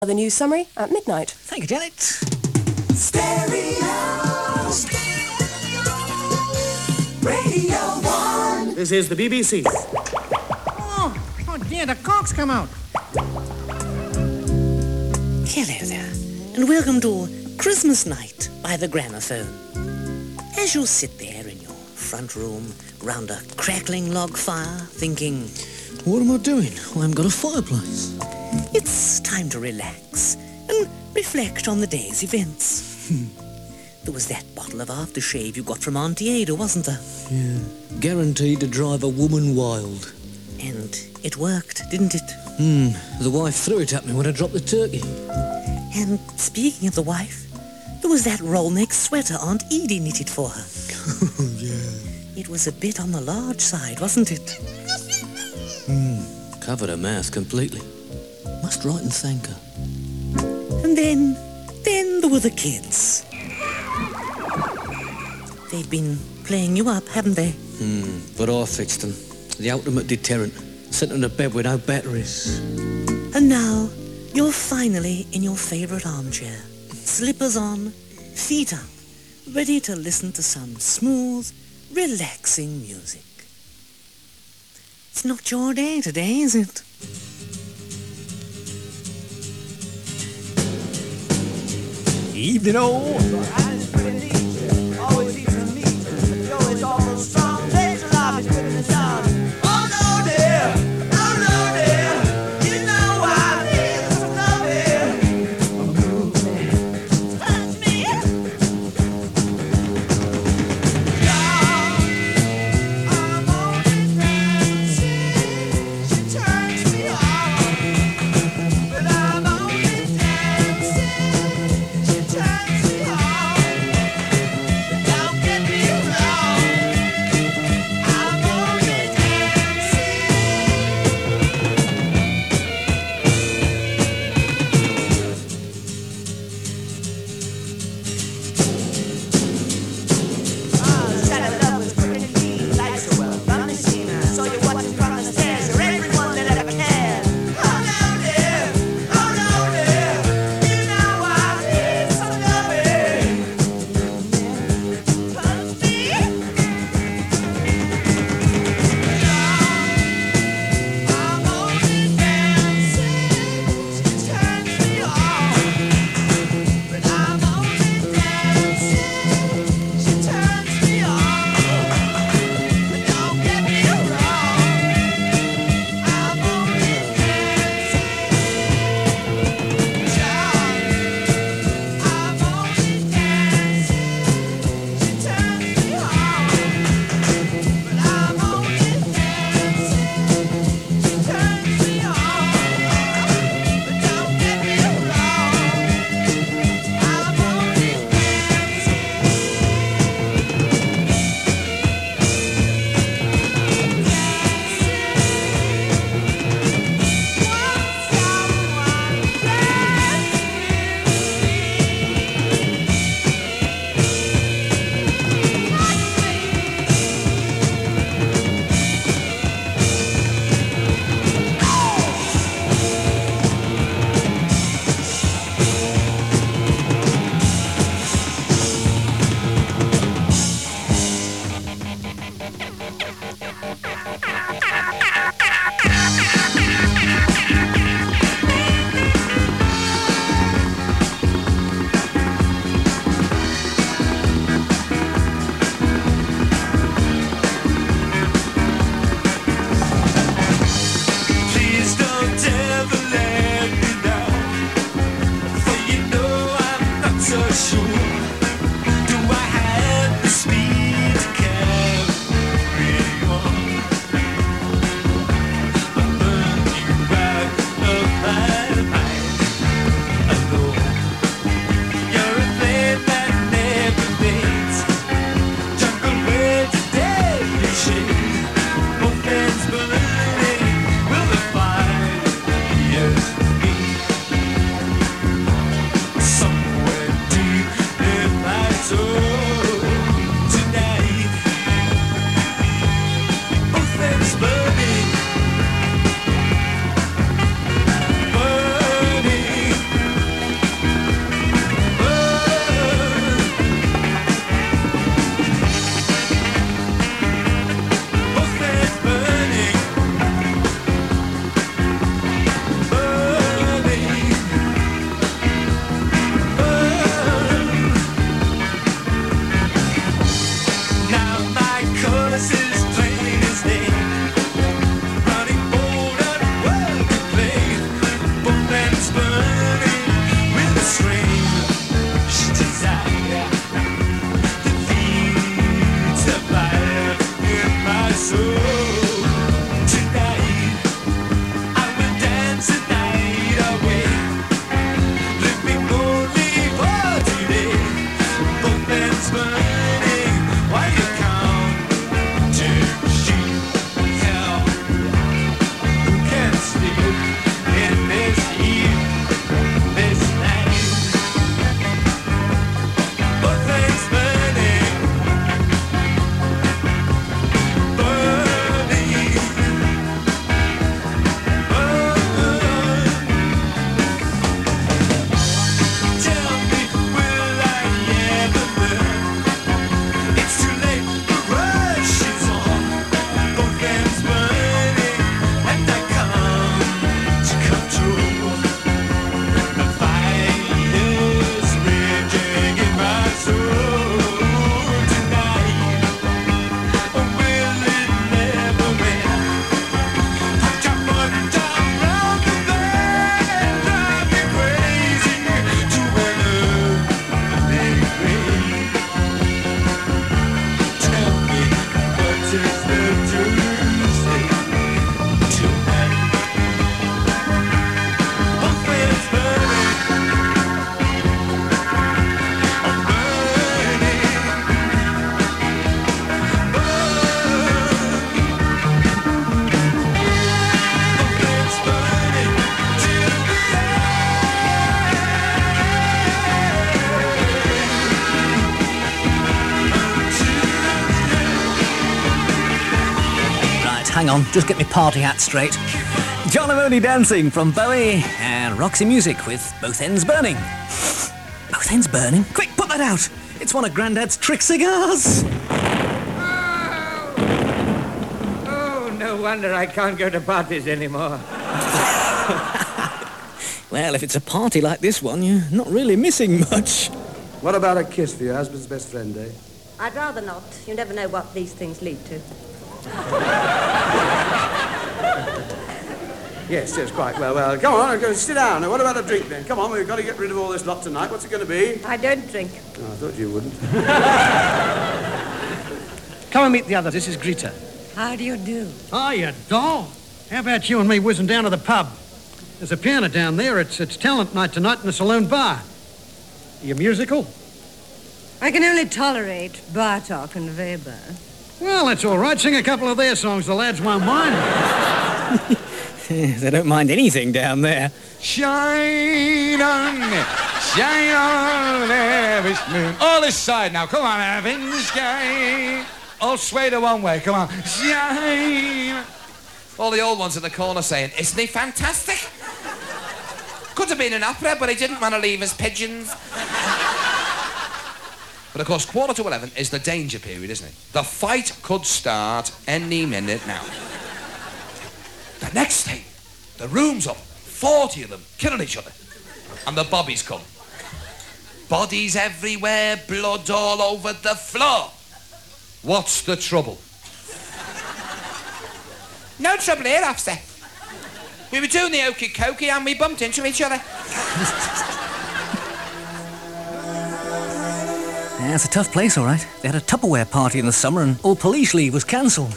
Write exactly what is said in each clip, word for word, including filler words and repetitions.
The news summary at midnight. Thank you, Janet. Stereo. Radio one. This is the B B C. Oh, oh dear, the cork's come out. Hello there, and welcome to Christmas Night by the Gramophone. As you sit there in your front room, round a crackling log fire, thinking, what am I doing? I haven't got a fireplace. It's time to relax and reflect on the day's events. There was that bottle of aftershave you got from Auntie Ada, wasn't there? Yeah, guaranteed to drive a woman wild. And it worked, didn't it? Hmm, the wife threw it at me when I dropped the turkey. And speaking of the wife, there was that roll-neck sweater Aunt Edie knitted for her. Oh, yeah. It was a bit on the large side, wasn't it? Hmm, covered her mouth completely. Must write and thank her. And then, then there were the kids. They've been playing you up, haven't they? Hmm, but I fixed them. The ultimate deterrent. Sent them to bed with no batteries. And now, you're finally in your favourite armchair. Slippers on, feet up, ready to listen to some smooth, relaxing music. It's not your day today, is it? Evening, all. Always eats a meat. The Joe is almost strong. Takes a lot of good in the sun. Oh no, dear. Oh no, dear. You know I feel so loving. Touch me. Y'all, I'm only dancing. She turns me on. But I'm only dancing. She turns me on. Don't get me wrong. I'm only dancing. Shut it up with pretty mean, like so well from the scene. So you're watching from the stairs. You're everyone that ever cared. Oh no, dear. Oh no, dear. You know I feel so loving. Touch me. I'm only dancing. She turns me on. But I'm only dancing. She turns me on. But don't get me wrong. I'm only dancing. Child, I'm only dancing. She turns me on. But I'm only dancing. She turns me on. But don't get me wrong. I'm only Please don't ever let me down, for you know I'm not so sure. Do I have the speed to carry on? I burn you out of my mind. I know you're a flame that never fades. Jungle where today you shade. Both ends burning. Will the fire yes me somewhere deep hang on, just get my party hat straight. John and Only Dancing from Bowie and Roxy Music with Both Ends Burning. Both Ends Burning? Quick, put that out! It's one of Grandad's trick cigars! Oh, no wonder I can't go to parties anymore. Well, if it's a party like this one, you're not really missing much. What about a kiss for your husband's best friend, eh? I'd rather not. You never know what these things lead to. Yes, yes, quite well. Well, come on, go sit down. Now, what about a drink then? Come on, we've got to get rid of all this lot tonight. What's it going to be? I don't drink. Oh, I thought you wouldn't. Come and meet the others. This is Greta. How do you do? Oh, you doll. How about you and me whizzing down to the pub? There's a piano down there. It's, it's talent night tonight in the saloon bar. Are you musical? I can only tolerate Bartok and Weber. Well, that's all right. Sing a couple of their songs. The lads won't mind. They don't mind anything down there. Shine on me, shine on every moon. All this side now, come on, having the sky. All sway to one way, come on. Shine. All the old ones in the corner saying, isn't he fantastic? Could have been an opera, but he didn't want to leave his pigeons. But of course, quarter to eleven is the danger period, isn't it? The fight could start any minute now. The next thing, the room's up, forty of them killing each other. And the bobbies come. Bodies everywhere, blood all over the floor. What's the trouble? No trouble here, officer. We were doing the okey cokey and we bumped into each other. Yeah, it's a tough place, all right. They had a Tupperware party in the summer and all police leave was cancelled.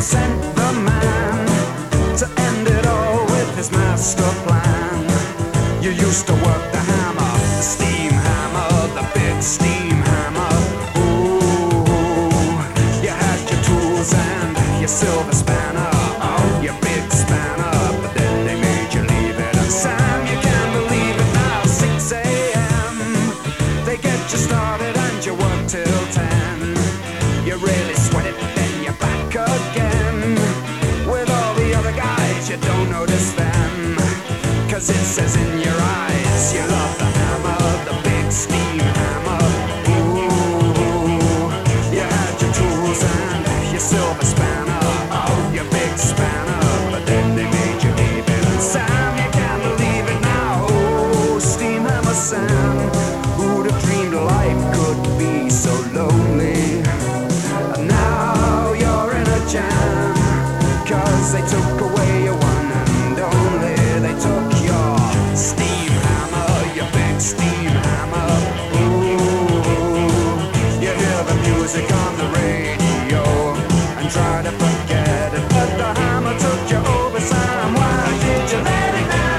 sent the man to end it all with his master plan. You used to work the hammer, the steam hammer, the big steam hammer. Ooh, you had your tools and your silver spanner, oh, your big spanner, but then they made you leave it. And Sam, you can't believe it now, six a.m. They get you started and you work till ten. You really sweat it, but then you're back again. With all the other guys, you don't notice them, 'cause it says in your eyes, you love the hammer, the big steam hammer. Ooh, you had your tools and your silver spanner, oh, your big spanner, but then they made you leave it. And Sam, you can't believe it now, oh, steam hammer Sam. Who'd have dreamed life could be so lonely? And now you're in a jam, 'cause they took away your one and only. They took your steam hammer, your big steam hammer. Ooh, you hear the music on the radio and try to forget it, but the hammer took you over, Sam. Why did you let it down?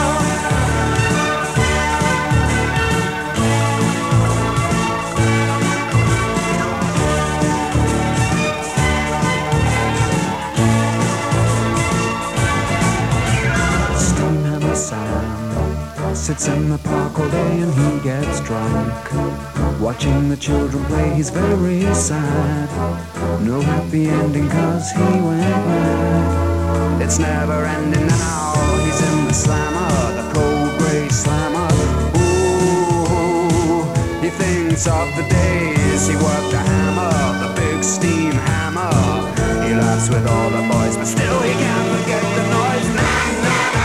Steam hammer Sam sits in the park all day and he gets drunk. Watching the children play, he's very sad. No happy ending 'cause he went mad. It's never ending now, he's in the slammer, the cold grey slammer. Ooh, he thinks of the days he worked the hammer, the big steam hammer. He laughs with all the boys, but still he can't forget the noise. Na, na, na.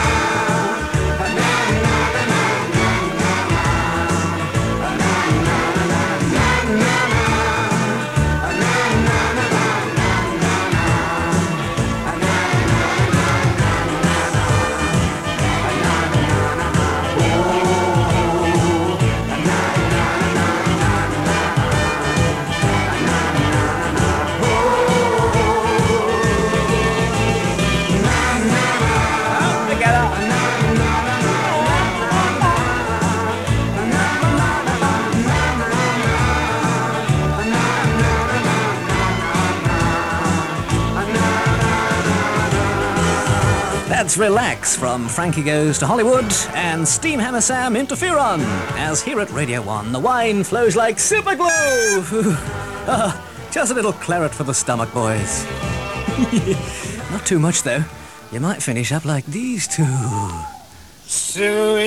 That's Relax from Frankie Goes to Hollywood and Steam Hammer Sam Interferon, as here at Radio one the wine flows like super glue. Ah, just a little claret for the stomach, boys. Not too much, though. You might finish up like these two. So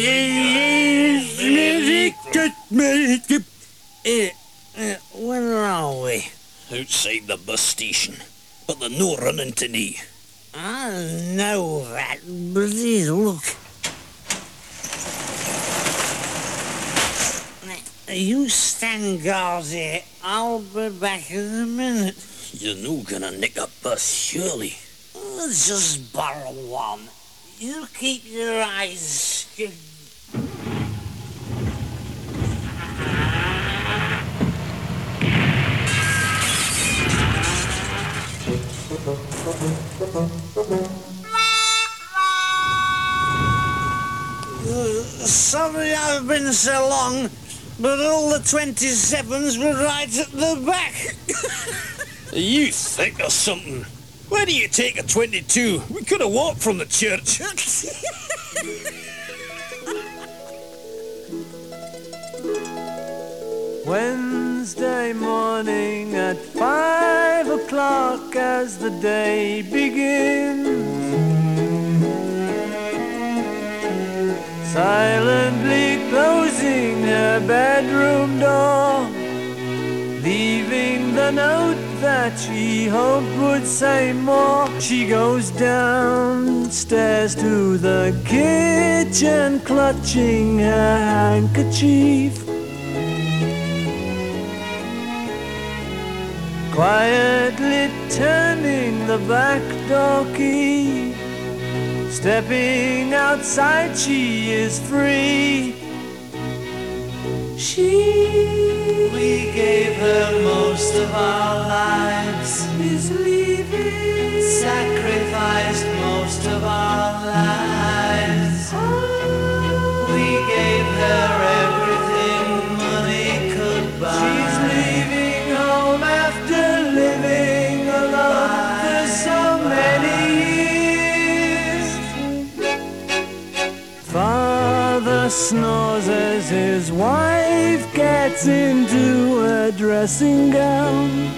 where are we? Outside the bus station, but they're no running to me. I know that, but here, look. You stand guard here. I'll be back in a minute. You're no gonna nick a bus, surely. I'll just borrow one. You keep your eyes shut. Sorry I've been so long, but all the twenty-sevens were right at the back. Are you thick or something? Why do you take a twenty-two? We could have walked from the church. Wednesday morning at five o'clock as the day begins, silently closing her bedroom door, leaving the note that she hoped would say more. She goes downstairs to the kitchen, clutching her handkerchief, quietly turning the back door key. Stepping outside, she is free. She, we gave her most of our lives, is leaving, sacrificed most of our lives. We gave her everything money could buy. She's leaving home after living alone for so many years. Father snores as his wife gets into a dressing gown.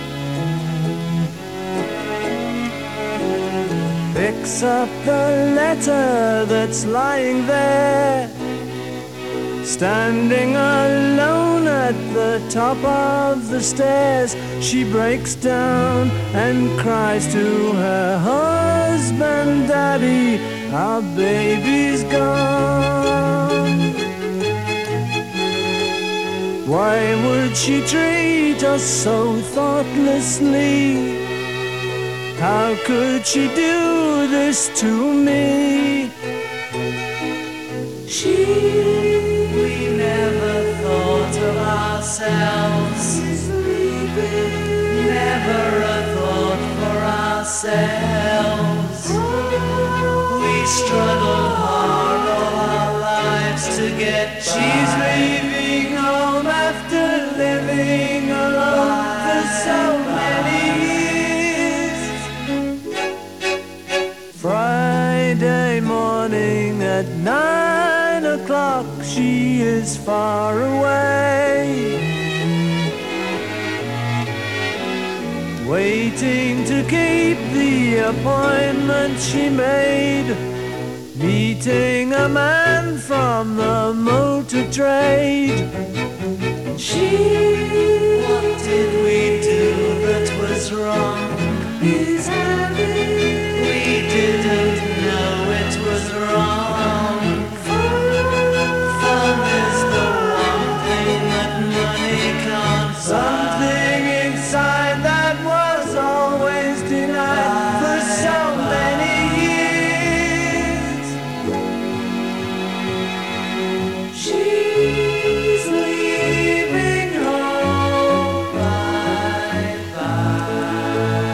Picks up the letter that's lying there, standing alone at the top of the stairs. She breaks down and cries to her husband, Daddy, our baby's gone. Why would she treat us so thoughtlessly? How could she do this to me? She, we never thought of ourselves, never a thought for ourselves. We struggled hard all our lives to get by. She's leaving home after living alone for so many years. Friday morning at nine o'clock, she is far away, waiting to keep the appointment she made, meeting a man from the motor trade. She, what did we do that was wrong? He's having, we didn't know it was wrong. Fun is the one thing that money can't buy. Something inside that was always denied for so many years. She's leaving home, bye bye.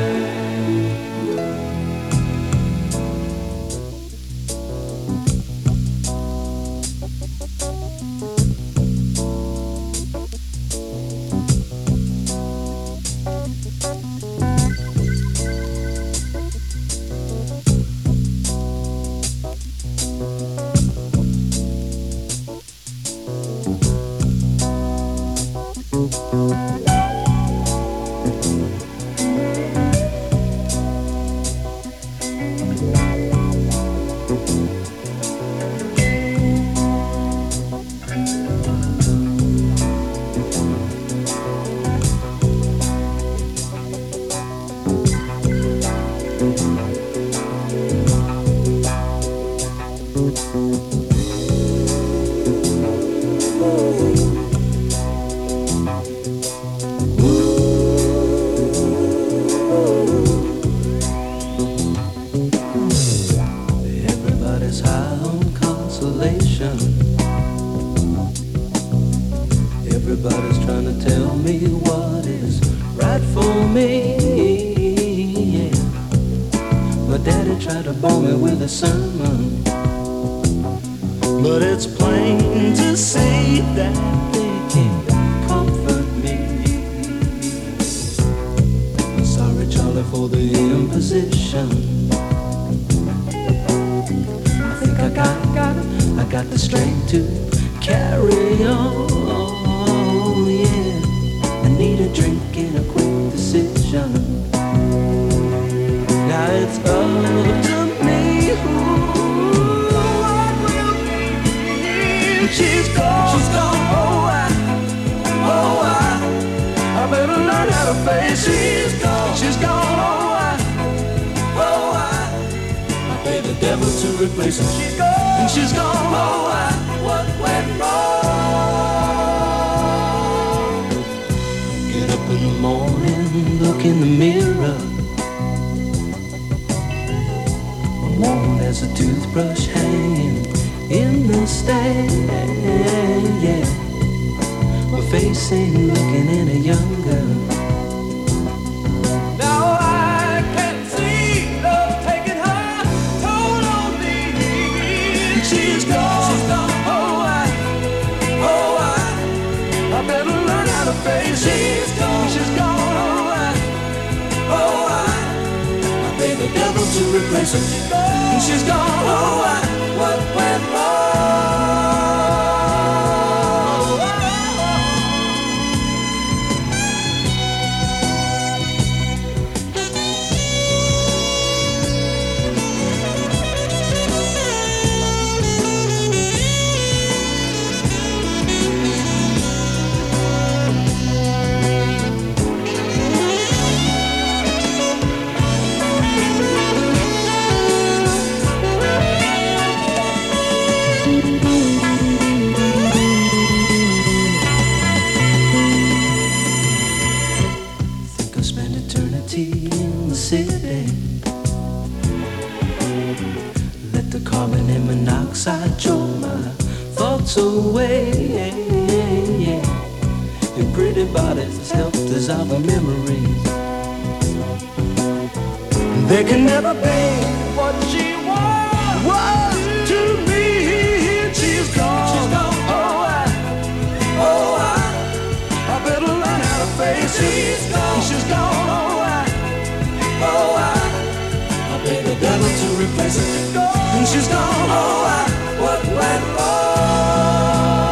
Everybody's high on consolation. Everybody's trying to tell me what is right for me. Yeah. My daddy tried to bore me with a sermon, but it's plain to see that they can't comfort me. I'm sorry, Charlie, for the imposition. I think I got, got, I got the strength to carry on. Yeah, I need a drink and a quick decision. Now it's up to me. Ooh, what will be? She's gone. She's gone. Oh, I, oh, I, I better learn how to face it. She's gone. She's gone. Oh, I, oh, I, I pay the devil to replace her. She's gone. And she's gone. Oh, I, what went wrong? Get up in the morning, look in the mirror. Worn as a toothbrush hanging in the stand, yeah. My face ain't looking any younger. Now I can see love taking her toll on me. She's gone. She's gone. Oh, I, oh, I, I better learn how to face it. She's gone. She's gone. Oh, I, oh, I, I paid the devil to replace her. She's gone. She's gone. Oh, I, what went wrong? In the city, let the carbon and monoxide choke my thoughts away. Your pretty body's helped dissolve the memories. There can never be What she was, was to me. She's gone. She's gone. Oh, I, oh, I, I better learn how to face it. She's gone. She's gone. Oh, I, oh, I, I paid the devil to replace her. She's gone. And she's gone. Oh, I, what went wrong?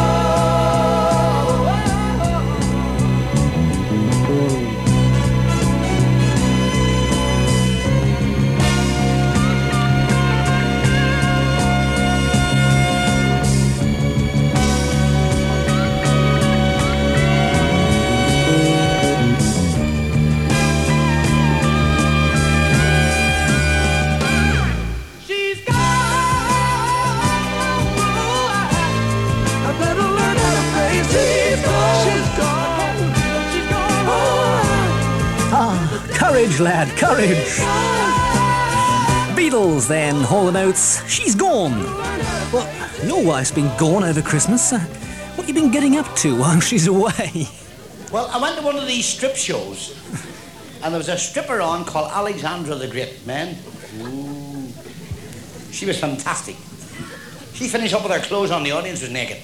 Courage, lad, courage. Beatles, then, Hall and Oates. She's gone. Well, your wife's been gone over Christmas. Uh, what have you been getting up to while she's away? Well, I went to one of these strip shows, and there was a stripper on called Alexandra the Great, man. Ooh. She was fantastic. She finished up with her clothes on, the audience was naked.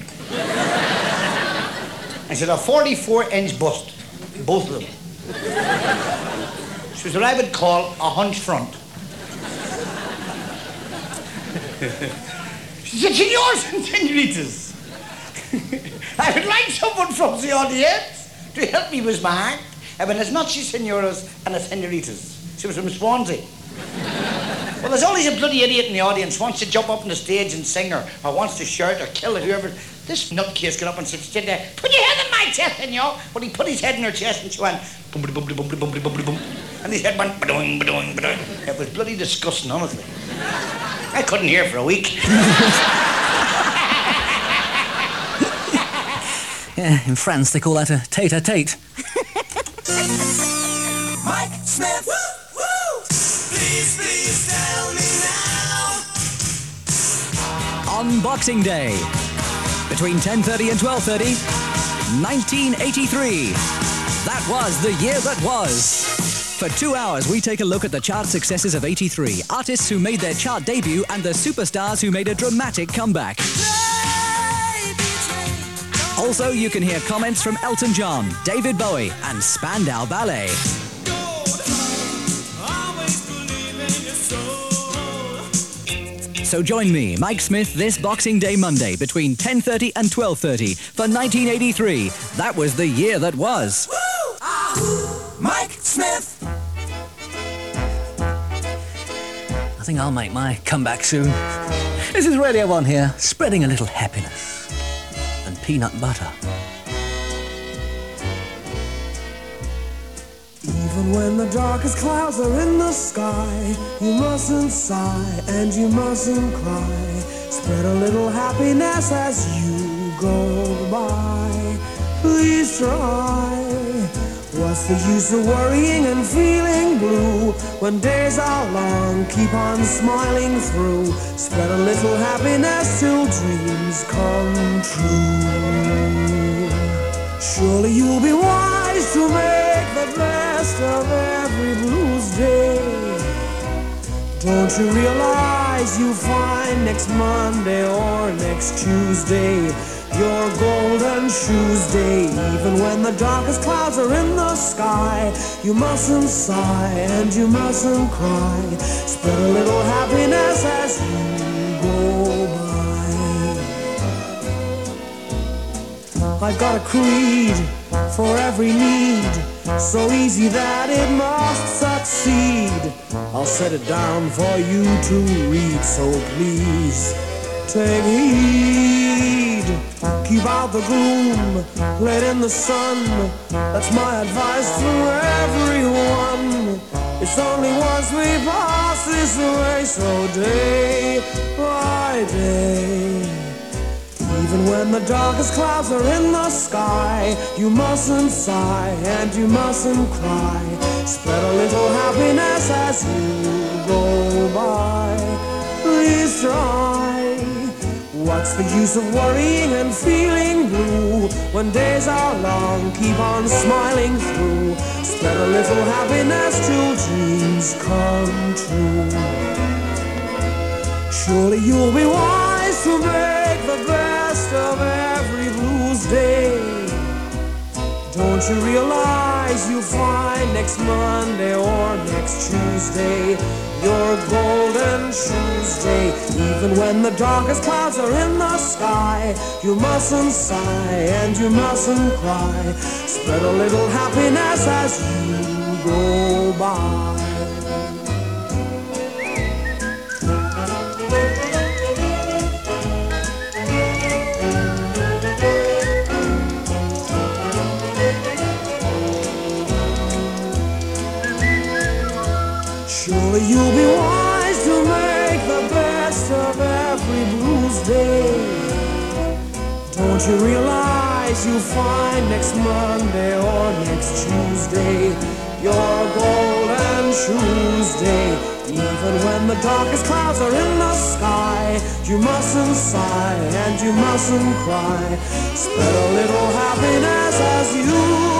And she had a forty-four inch bust, both of them. She was what I would call a hunch front. She said, "Senors and senoritas, I would like someone from the audience to help me with my act. I mean, as much as senoras and as senoritas." She was from Swansea. Well, there's always a bloody idiot in the audience wants to jump up on the stage and sing or, or wants to shout or kill whoever. This nutcase got up and said, "Sit there, put your head in my chest, senor." But he put his head in her chest and she went, "Bumpty, bumpty, bumpty, bumpty, bumpty, bump." And his head went, "Ba-doing, ba-doing, ba-doing." It was bloody disgusting, honestly. I couldn't hear for a week. Yeah, in France they call that a tete-a-tete. Mike Smith. Woo, woo. Please, please tell me now. On Boxing Day, between ten thirty and twelve thirty, nineteen eighty-three. That was the year that was. For two hours, we take a look at the chart successes of eighty-three, artists who made their chart debut and the superstars who made a dramatic comeback. Also, you can hear comments from Elton John, David Bowie, and Spandau Ballet. So join me, Mike Smith, this Boxing Day Monday between ten thirty and twelve thirty for nineteen eighty-three. That was the year that was. Woo! Ah, Mike Smith. I think I'll make my comeback soon. This is Radio one here, spreading a little happiness and peanut butter. Even when the darkest clouds are in the sky, you mustn't sigh and you mustn't cry. Spread a little happiness as you go by. Please try. What's the use of worrying and feeling blue when days are long? Keep on smiling through. Spread a little happiness till dreams come true. Surely you'll be wise to make the best of every blues day. Don't you realize you'll find next Monday or next Tuesday your golden shoes day? Even when the darkest clouds are in the sky, you mustn't sigh and you mustn't cry. Spread a little happiness as you go by. I've got a creed for every need, so easy that it must succeed. I'll set it down for you to read, so please take heed. Keep out the gloom, let in the sun. That's my advice to everyone. It's only once we pass this way, so day by day. Even when the darkest clouds are in the sky, you mustn't sigh and you mustn't cry. Spread a little happiness as you go by. Please try. What's the use of worrying and feeling blue when days are long? Keep on smiling through. Spread a little happiness till dreams come true. Surely you'll be wise to make the best of every blues day. Don't you realize you'll find next Monday or next Tuesday your golden shoes day? Even when the darkest clouds are in the sky, you mustn't sigh and you mustn't cry. Spread a little happiness as you go by. Surely you'll be wise to make the best of every blues day. Don't you realize you'll find next Monday or next Tuesday your golden shoes day? Even when the darkest clouds are in the sky, you mustn't sigh and you mustn't cry. Spread a little happiness as you